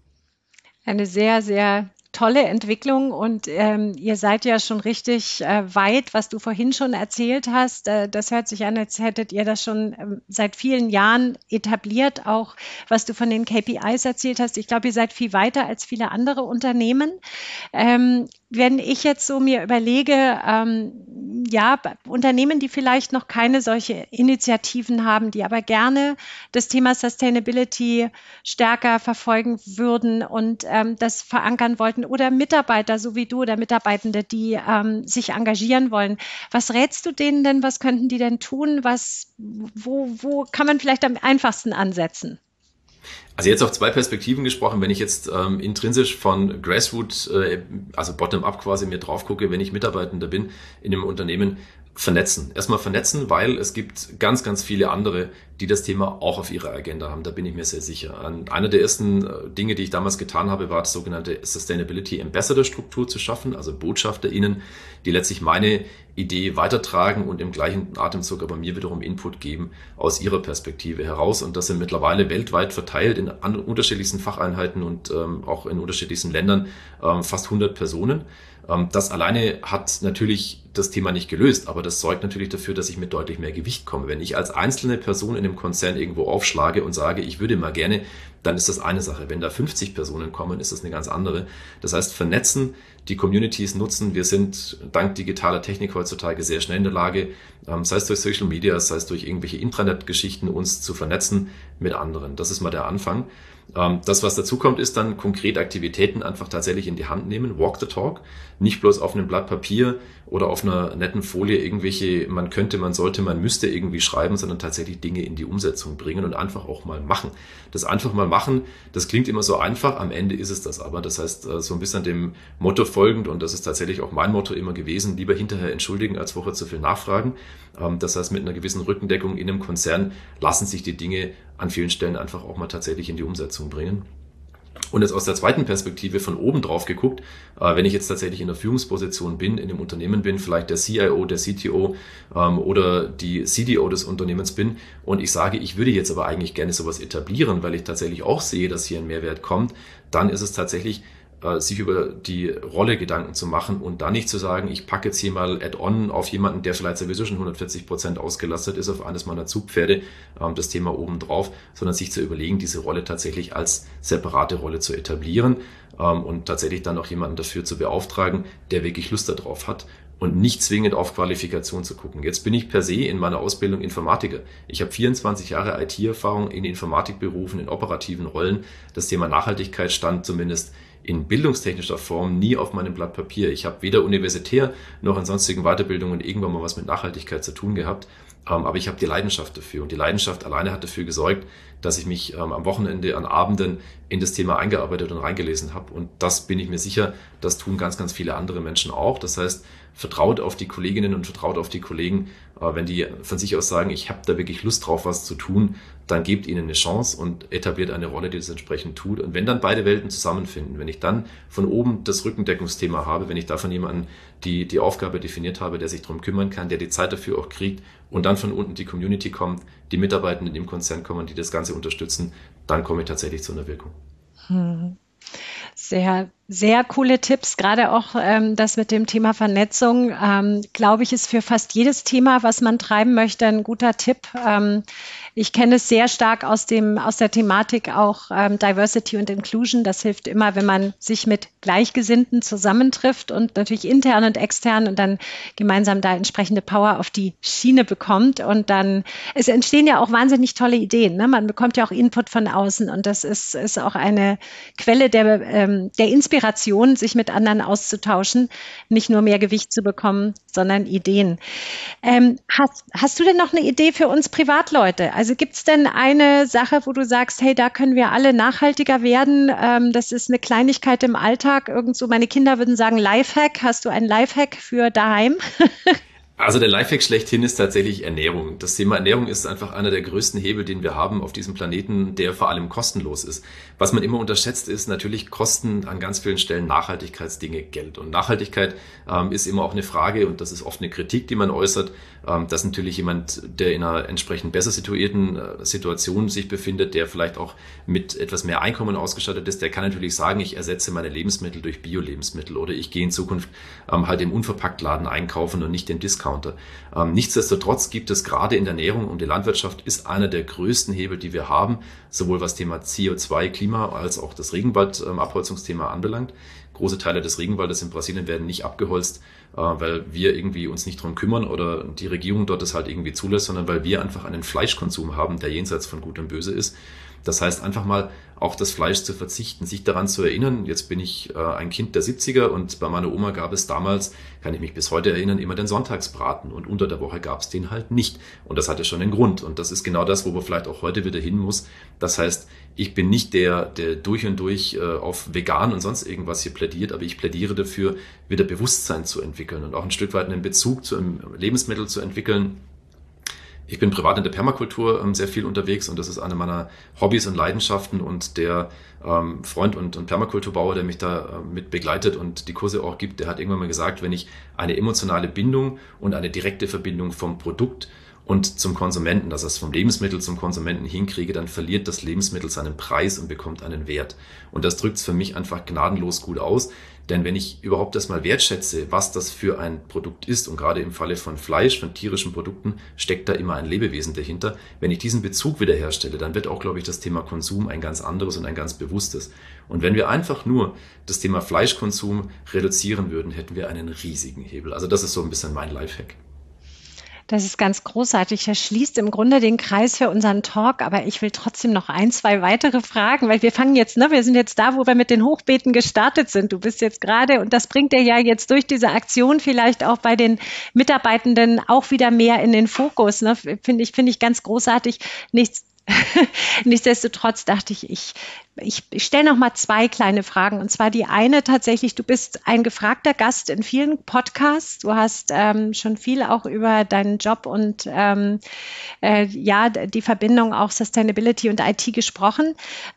Eine sehr, sehr tolle Entwicklung und ihr seid ja schon richtig weit, was du vorhin schon erzählt hast. Das hört sich an, als hättet ihr das schon seit vielen Jahren etabliert, auch was du von den KPIs erzählt hast. Ich glaube, ihr seid viel weiter als viele andere Unternehmen. wenn ich jetzt so mir überlege, ja, Unternehmen, die vielleicht noch keine solche Initiativen haben, die aber gerne das Thema Sustainability stärker verfolgen würden und das verankern wollten, oder Mitarbeiter, so wie du, oder Mitarbeitende, die sich engagieren wollen. Was rätst du denen denn? Was könnten die denn tun? Wo kann man vielleicht am einfachsten ansetzen? Also jetzt auf zwei Perspektiven gesprochen, wenn ich jetzt intrinsisch von Grassroot, also Bottom-up quasi mir drauf gucke, wenn ich Mitarbeitender bin in einem Unternehmen, vernetzen. Erstmal vernetzen, weil es gibt ganz, ganz viele andere, die das Thema auch auf ihrer Agenda haben. Da bin ich mir sehr sicher. Einer der ersten Dinge, die ich damals getan habe, war das sogenannte Sustainability Ambassador Struktur zu schaffen, also BotschafterInnen, die letztlich meine Idee weitertragen und im gleichen Atemzug aber mir wiederum Input geben aus ihrer Perspektive heraus. Und das sind mittlerweile weltweit verteilt in unterschiedlichsten Facheinheiten und auch in unterschiedlichsten Ländern fast 100 Personen. Das alleine hat natürlich das Thema nicht gelöst, aber das sorgt natürlich dafür, dass ich mit deutlich mehr Gewicht komme. Wenn ich als einzelne Person in einem Konzern irgendwo aufschlage und sage, ich würde mal gerne, dann ist das eine Sache. Wenn da 50 Personen kommen, ist das eine ganz andere. Das heißt, vernetzen, die Communities nutzen. Wir sind dank digitaler Technik heutzutage sehr schnell in der Lage, sei es durch Social Media, sei es durch irgendwelche Intranet-Geschichten, uns zu vernetzen mit anderen. Das ist mal der Anfang. Das, was dazu kommt, ist dann konkret Aktivitäten einfach tatsächlich in die Hand nehmen, walk the talk, nicht bloß auf einem Blatt Papier oder auf einer netten Folie irgendwelche man könnte, man sollte, man müsste irgendwie schreiben, sondern tatsächlich Dinge in die Umsetzung bringen und einfach auch mal machen. Das einfach mal machen, das klingt immer so einfach, am Ende ist es das aber. Das heißt, so ein bisschen dem Motto folgend, und das ist tatsächlich auch mein Motto immer gewesen, lieber hinterher entschuldigen, als vorher zu viel nachfragen. Das heißt, mit einer gewissen Rückendeckung in einem Konzern lassen sich die Dinge an vielen Stellen einfach auch mal tatsächlich in die Umsetzung bringen. Und jetzt aus der zweiten Perspektive von oben drauf geguckt, wenn ich jetzt tatsächlich in der Führungsposition bin, in einem Unternehmen bin, vielleicht der CIO, der CTO oder die CDO des Unternehmens bin und ich sage, ich würde jetzt aber eigentlich gerne sowas etablieren, weil ich tatsächlich auch sehe, dass hier ein Mehrwert kommt, dann ist es tatsächlich sich über die Rolle Gedanken zu machen und dann nicht zu sagen, ich packe jetzt hier mal Add-on auf jemanden, der vielleicht sowieso schon 140% ausgelastet ist, auf eines meiner Zugpferde, das Thema oben drauf, sondern sich zu überlegen, diese Rolle tatsächlich als separate Rolle zu etablieren und tatsächlich dann auch jemanden dafür zu beauftragen, der wirklich Lust darauf hat und nicht zwingend auf Qualifikation zu gucken. Jetzt bin ich per se in meiner Ausbildung Informatiker. Ich habe 24 Jahre IT-Erfahrung in Informatikberufen, in operativen Rollen. Das Thema Nachhaltigkeit stand zumindest in bildungstechnischer Form nie auf meinem Blatt Papier. Ich habe weder universitär noch in sonstigen Weiterbildungen irgendwann mal was mit Nachhaltigkeit zu tun gehabt, aber ich habe die Leidenschaft dafür und die Leidenschaft alleine hat dafür gesorgt, dass ich mich am Wochenende, an Abenden in das Thema eingearbeitet und reingelesen habe und das bin ich mir sicher, das tun ganz, ganz viele andere Menschen auch. Das heißt, vertraut auf die Kolleginnen und vertraut auf die Kollegen, wenn die von sich aus sagen, ich habe da wirklich Lust drauf, was zu tun, dann gebt ihnen eine Chance und etabliert eine Rolle, die das entsprechend tut. Und wenn dann beide Welten zusammenfinden, wenn ich dann von oben das Rückendeckungsthema habe, wenn ich da von jemandem die Aufgabe definiert habe, der sich darum kümmern kann, der die Zeit dafür auch kriegt und dann von unten die Community kommt, die Mitarbeitenden im Konzern kommen, die das Ganze unterstützen, dann komme ich tatsächlich zu einer Wirkung. Sehr, sehr coole Tipps, gerade auch das mit dem Thema Vernetzung, glaube ich, ist für fast jedes Thema, was man treiben möchte, ein guter Tipp. Ich kenne es sehr stark aus der Thematik auch Diversity und Inclusion. Das hilft immer, wenn man sich mit Gleichgesinnten zusammentrifft und natürlich intern und extern und dann gemeinsam da entsprechende Power auf die Schiene bekommt. Und dann, es entstehen ja auch wahnsinnig tolle Ideen. Ne? Man bekommt ja auch Input von außen und das ist auch eine Quelle der Inspiration, sich mit anderen auszutauschen, nicht nur mehr Gewicht zu bekommen, sondern Ideen. Hast du denn noch eine Idee für uns Privatleute? Also gibt es denn eine Sache, wo du sagst, hey, da können wir alle nachhaltiger werden? Das ist eine Kleinigkeit im Alltag. Irgend so, meine Kinder würden sagen Lifehack. Hast du einen Lifehack für daheim? Also der Lifehack schlechthin ist tatsächlich Ernährung. Das Thema Ernährung ist einfach einer der größten Hebel, den wir haben auf diesem Planeten, der vor allem kostenlos ist. Was man immer unterschätzt, ist natürlich kosten an ganz vielen Stellen Nachhaltigkeitsdinge Geld. Und Nachhaltigkeit ist immer auch eine Frage, und das ist oft eine Kritik, die man äußert, dass natürlich jemand, der in einer entsprechend besser situierten Situation sich befindet, der vielleicht auch mit etwas mehr Einkommen ausgestattet ist, der kann natürlich sagen, ich ersetze meine Lebensmittel durch Bio-Lebensmittel oder ich gehe in Zukunft halt im Unverpacktladen einkaufen und nicht den Discount. Discounter. Nichtsdestotrotz gibt es gerade in der Ernährung und die Landwirtschaft ist einer der größten Hebel, die wir haben, sowohl was Thema CO2, Klima als auch das Regenwaldabholzungsthema anbelangt. Große Teile des Regenwaldes in Brasilien werden nicht abgeholzt, weil wir irgendwie uns nicht drum kümmern oder die Regierung dort das halt irgendwie zulässt, sondern weil wir einfach einen Fleischkonsum haben, der jenseits von Gut und Böse ist. Das heißt, einfach mal auf das Fleisch zu verzichten, sich daran zu erinnern. Jetzt bin ich ein Kind der 70er und bei meiner Oma gab es damals, kann ich mich bis heute erinnern, immer den Sonntagsbraten und unter der Woche gab es den halt nicht. Und das hatte schon einen Grund. Und das ist genau das, wo man vielleicht auch heute wieder hin muss. Das heißt, ich bin nicht der durch und durch auf vegan und sonst irgendwas hier plädiert, aber ich plädiere dafür, wieder Bewusstsein zu entwickeln und auch ein Stück weit einen Bezug zu einem Lebensmittel zu entwickeln. Ich bin privat in der Permakultur sehr viel unterwegs und das ist eine meiner Hobbys und Leidenschaften und der Freund und Permakulturbauer, der mich da mit begleitet und die Kurse auch gibt, der hat irgendwann mal gesagt, wenn ich eine emotionale Bindung und eine direkte Verbindung vom Produkt und zum Konsumenten, das heißt vom Lebensmittel zum Konsumenten hinkriege, dann verliert das Lebensmittel seinen Preis und bekommt einen Wert. Und das drückt es für mich einfach gnadenlos gut aus. Denn wenn ich überhaupt erstmal wertschätze, was das für ein Produkt ist, und gerade im Falle von Fleisch, von tierischen Produkten, steckt da immer ein Lebewesen dahinter. Wenn ich diesen Bezug wiederherstelle, dann wird auch, glaube ich, das Thema Konsum ein ganz anderes und ein ganz bewusstes. Und wenn wir einfach nur das Thema Fleischkonsum reduzieren würden, hätten wir einen riesigen Hebel. Also das ist so ein bisschen mein Lifehack. Das ist ganz großartig. Das schließt im Grunde den Kreis für unseren Talk, aber ich will trotzdem noch ein, zwei weitere Fragen, weil wir fangen jetzt, wir sind jetzt da, wo wir mit den Hochbeeten gestartet sind. Du bist jetzt gerade, und das bringt dir ja jetzt durch diese Aktion vielleicht auch bei den Mitarbeitenden auch wieder mehr in den Fokus. Finde ich ganz großartig. Nichtsdestotrotz dachte ich stelle noch mal zwei kleine Fragen. Und zwar die eine tatsächlich, du bist ein gefragter Gast in vielen Podcasts. Du hast schon viel auch über deinen Job und die Verbindung auch Sustainability und IT gesprochen.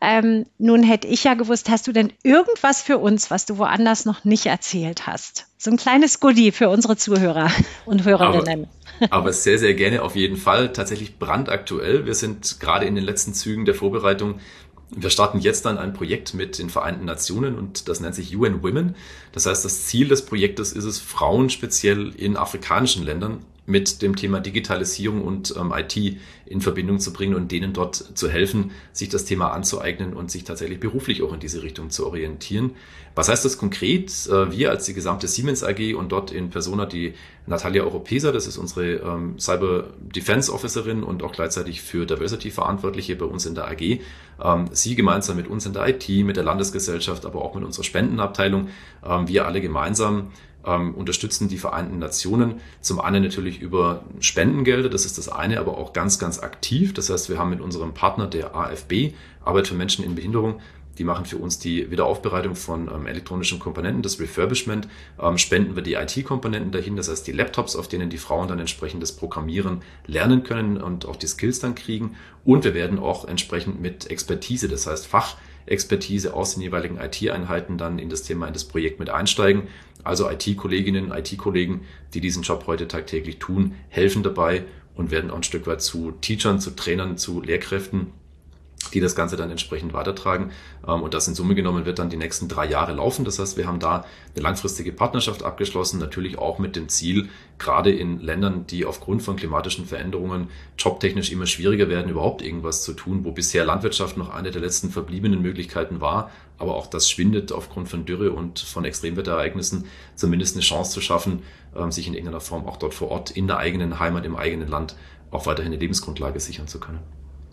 Nun hätte ich ja gewusst, hast du denn irgendwas für uns, was du woanders noch nicht erzählt hast? So ein kleines Goodie für unsere Zuhörer und Hörerinnen. Aber sehr, sehr gerne auf jeden Fall. Tatsächlich brandaktuell. Wir sind gerade in den letzten Zügen der Vorbereitung. Wir starten jetzt dann ein Projekt mit den Vereinten Nationen und das nennt sich UN Women. Das heißt, das Ziel des Projektes ist es, Frauen speziell in afrikanischen Ländern mit dem Thema Digitalisierung und IT in Verbindung zu bringen und denen dort zu helfen, sich das Thema anzueignen und sich tatsächlich beruflich auch in diese Richtung zu orientieren. Was heißt das konkret? Wir als die gesamte Siemens AG und dort in Persona die Natalia Oropesa, das ist unsere Cyber Defense Officerin und auch gleichzeitig für Diversity Verantwortliche bei uns in der AG. Sie gemeinsam mit uns in der IT, mit der Landesgesellschaft, aber auch mit unserer Spendenabteilung, wir alle gemeinsam unterstützen die Vereinten Nationen. Zum einen natürlich über Spendengelder, das ist das eine, aber auch ganz, ganz aktiv. Das heißt, wir haben mit unserem Partner der AFB, Arbeit für Menschen in Behinderung, die machen für uns die Wiederaufbereitung von elektronischen Komponenten, das Refurbishment, spenden wir die IT-Komponenten dahin, das heißt die Laptops, auf denen die Frauen dann entsprechend das Programmieren lernen können und auch die Skills dann kriegen. Und wir werden auch entsprechend mit Expertise, das heißt Fachexpertise aus den jeweiligen IT-Einheiten dann in das Thema, in das Projekt mit einsteigen. Also IT-Kolleginnen, IT-Kollegen, die diesen Job heute tagtäglich tun, helfen dabei und werden auch ein Stück weit zu Teachern, zu Trainern, zu Lehrkräften, die das Ganze dann entsprechend weitertragen. Und das in Summe genommen wird dann die nächsten 3 Jahre laufen. Das heißt, wir haben da eine langfristige Partnerschaft abgeschlossen, natürlich auch mit dem Ziel, gerade in Ländern, die aufgrund von klimatischen Veränderungen jobtechnisch immer schwieriger werden, überhaupt irgendwas zu tun, wo bisher Landwirtschaft noch eine der letzten verbliebenen Möglichkeiten war, aber auch das schwindet aufgrund von Dürre und von Extremwetterereignissen, zumindest eine Chance zu schaffen, sich in irgendeiner Form auch dort vor Ort in der eigenen Heimat, im eigenen Land auch weiterhin eine Lebensgrundlage sichern zu können.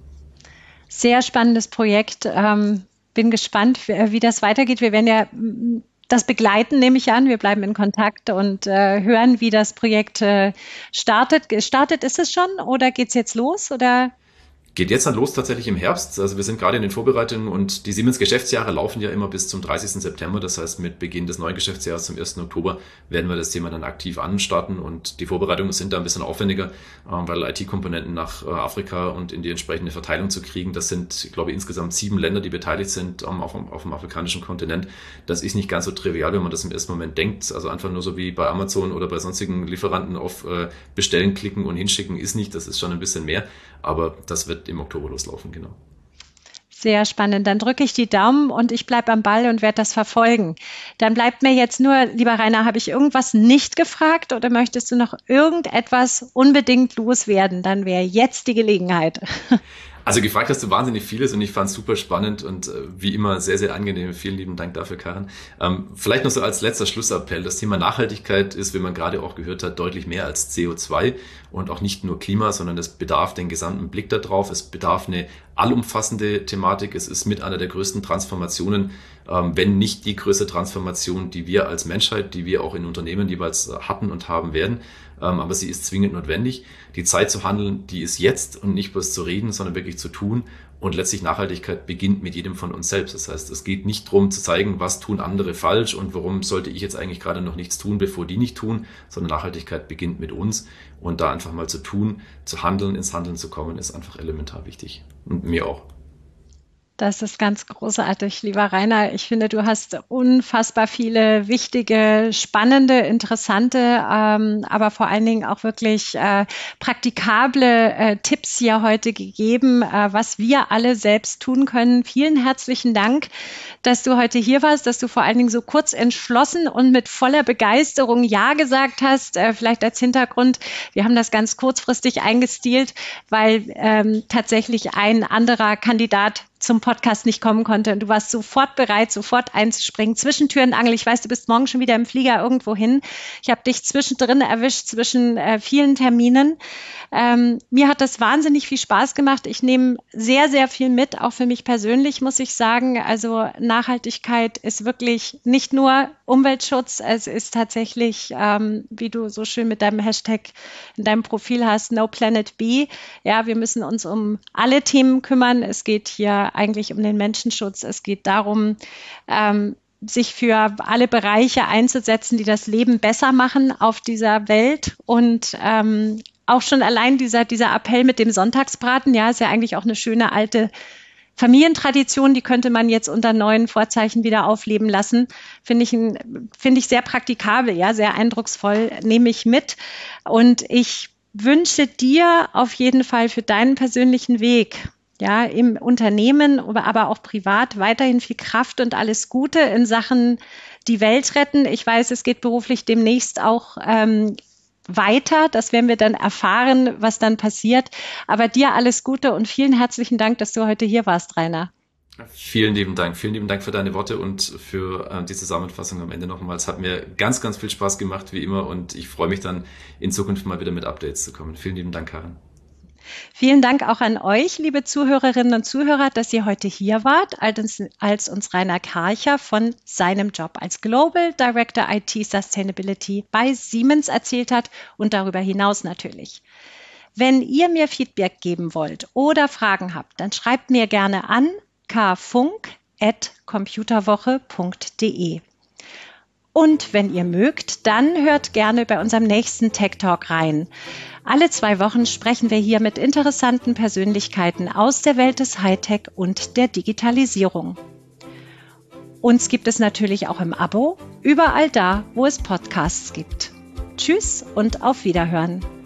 Sehr spannendes Projekt. Bin gespannt, wie das weitergeht. Wir werden ja das begleiten, nehme ich an. Wir bleiben in Kontakt und hören, wie das Projekt startet. Gestartet ist es schon oder geht es jetzt los? Oder? Geht jetzt dann los tatsächlich im Herbst. Also wir sind gerade in den Vorbereitungen und die Siemens-Geschäftsjahre laufen ja immer bis zum 30. September. Das heißt, mit Beginn des neuen Geschäftsjahres zum 1. Oktober werden wir das Thema dann aktiv anstarten und die Vorbereitungen sind da ein bisschen aufwendiger, weil IT-Komponenten nach Afrika und in die entsprechende Verteilung zu kriegen, das sind, ich glaube, insgesamt 7 Länder, die beteiligt sind auf dem afrikanischen Kontinent. Das ist nicht ganz so trivial, wenn man das im ersten Moment denkt. Also einfach nur so wie bei Amazon oder bei sonstigen Lieferanten auf Bestellen klicken und hinschicken ist nicht. Das ist schon ein bisschen mehr, aber das wird im Oktober loslaufen, genau. Sehr spannend. Dann drücke ich die Daumen und ich bleibe am Ball und werde das verfolgen. Dann bleibt mir jetzt nur, lieber Rainer, habe ich irgendwas nicht gefragt oder möchtest du noch irgendetwas unbedingt loswerden? Dann wäre jetzt die Gelegenheit. Also gefragt hast du wahnsinnig vieles und ich fand es super spannend und wie immer sehr, sehr angenehm. Vielen lieben Dank dafür, Karin. Vielleicht noch so als letzter Schlussappell. Das Thema Nachhaltigkeit ist, wie man gerade auch gehört hat, deutlich mehr als CO2 und auch nicht nur Klima, sondern es bedarf den gesamten Blick darauf. Es bedarf eine allumfassende Thematik. Es ist mit einer der größten Transformationen, wenn nicht die größte Transformation, die wir als Menschheit, die wir auch in Unternehmen jeweils hatten und haben werden. Aber sie ist zwingend notwendig. Die Zeit zu handeln, die ist jetzt und nicht bloß zu reden, sondern wirklich zu tun. Und letztlich Nachhaltigkeit beginnt mit jedem von uns selbst. Das heißt, es geht nicht darum zu zeigen, was tun andere falsch und warum sollte ich jetzt eigentlich gerade noch nichts tun, bevor die nicht tun, sondern Nachhaltigkeit beginnt mit uns. Und da einfach mal zu tun, zu handeln, ins Handeln zu kommen, ist einfach elementar wichtig. Und mir auch. Das ist ganz großartig, lieber Rainer. Ich finde, du hast unfassbar viele wichtige, spannende, interessante, aber vor allen Dingen auch wirklich praktikable Tipps hier heute gegeben, was wir alle selbst tun können. Vielen herzlichen Dank, dass du heute hier warst, dass du vor allen Dingen so kurz entschlossen und mit voller Begeisterung Ja gesagt hast. Vielleicht als Hintergrund, wir haben das ganz kurzfristig eingestielt, weil tatsächlich ein anderer Kandidat zum Podcast nicht kommen konnte. Und du warst sofort bereit, sofort einzuspringen. Zwischen Tür und Angel. Ich weiß, du bist morgen schon wieder im Flieger irgendwo hin. Ich habe dich zwischendrin erwischt, zwischen vielen Terminen. Mir hat das wahnsinnig viel Spaß gemacht. Ich nehme sehr, sehr viel mit, auch für mich persönlich, muss ich sagen. Also Nachhaltigkeit ist wirklich nicht nur Umweltschutz, es ist tatsächlich, wie du so schön mit deinem Hashtag in deinem Profil hast, No Planet B. Ja, wir müssen uns um alle Themen kümmern. Es geht hier eigentlich um den Menschenschutz. Es geht darum, sich für alle Bereiche einzusetzen, die das Leben besser machen auf dieser Welt. Und auch schon allein dieser Appell mit dem Sonntagsbraten, ja, ist ja eigentlich auch eine schöne alte Familientradition, die könnte man jetzt unter neuen Vorzeichen wieder aufleben lassen. Finde ich sehr praktikabel, ja, sehr eindrucksvoll, nehme ich mit. Und ich wünsche dir auf jeden Fall für deinen persönlichen Weg, ja, im Unternehmen, aber auch privat weiterhin viel Kraft und alles Gute in Sachen die Welt retten. Ich weiß, es geht beruflich demnächst auch weiter. Das werden wir dann erfahren, was dann passiert. Aber dir alles Gute und vielen herzlichen Dank, dass du heute hier warst, Rainer. Vielen lieben Dank. Vielen lieben Dank für deine Worte und für die Zusammenfassung am Ende nochmals. Hat mir ganz, ganz viel Spaß gemacht, wie immer. Und ich freue mich dann in Zukunft mal wieder mit Updates zu kommen. Vielen lieben Dank, Karin. Vielen Dank auch an euch, liebe Zuhörerinnen und Zuhörer, dass ihr heute hier wart, als uns Rainer Karcher von seinem Job als Global Director IT Sustainability bei Siemens erzählt hat und darüber hinaus natürlich. Wenn ihr mir Feedback geben wollt oder Fragen habt, dann schreibt mir gerne an kfunk@computerwoche.de. Und wenn ihr mögt, dann hört gerne bei unserem nächsten Tech Talk rein. Alle 2 Wochen sprechen wir hier mit interessanten Persönlichkeiten aus der Welt des Hightech und der Digitalisierung. Uns gibt es natürlich auch im Abo, überall da, wo es Podcasts gibt. Tschüss und auf Wiederhören.